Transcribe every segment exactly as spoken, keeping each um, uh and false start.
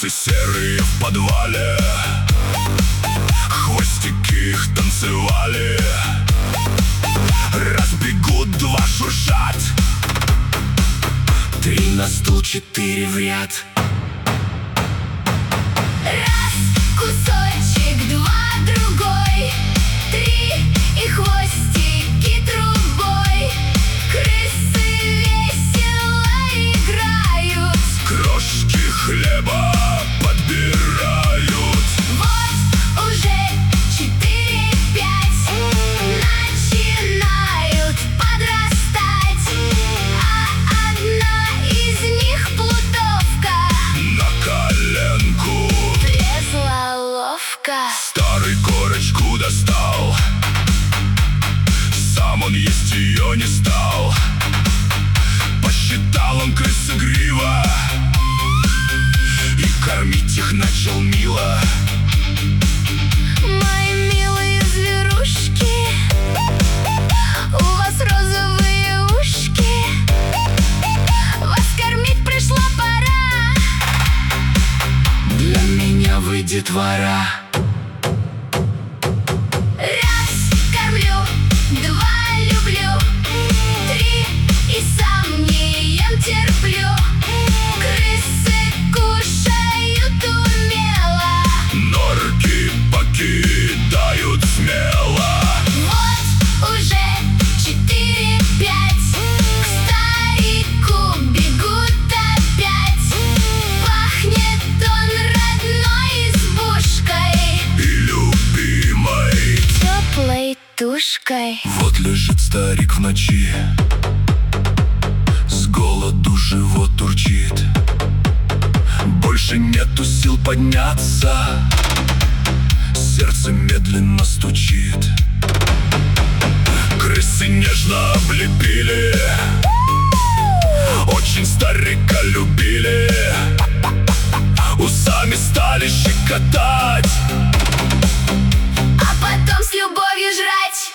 Крысы серые в подвале, хвостики их танцевали. Раз бегут, два шуршат, три на стул, четыре в ряд. Раз кусочек, два другой, три и хвостики трубой. Крысы весело играют, крошки хлеба подбирают. вот уже четыре-пять начинают подрастать, а одна из них плутовка На коленку влезла ловко. старый корочку достал, сам он есть ее не стал. Посчитал он крыс игриво и кормить их начал мило. Мои милые зверушки, у вас розовые ушки, вас кормить пришла пора. Для меня вы детвора. Раз кормлю, два люблю, три и сам не ем, терплю. Крысы кушают умело, Норки покидают смело. вот уже четыре-пять к старику бегут опять. Пахнет он родной избушкой, И любимой. теплой тушкой. Вот лежит старик в ночи, с голоду живот урчит. Больше нету сил подняться, сердце медленно стучит. Крысы нежно облепили, очень старика любили. Усами стали щекотать, А потом с любовью жрать.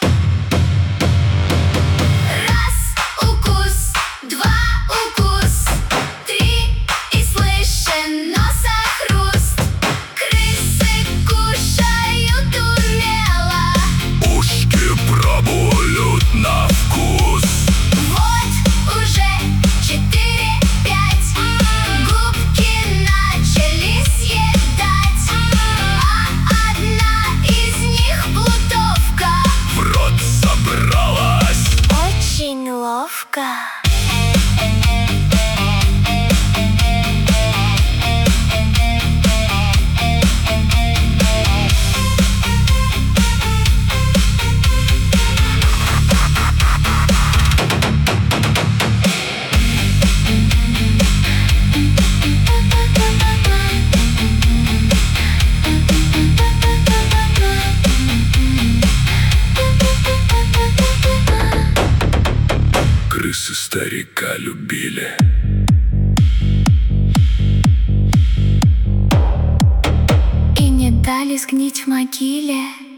Раз укус, два укус, три и слышен носа хруст. Крысы кушают умело, ушки пробуют на вкус. вот уже четыре-пять губки начали съедать, а одна из них плутовка В рот собралась. очень ловко. Крысы старика любили. И не дали сгнить в могиле.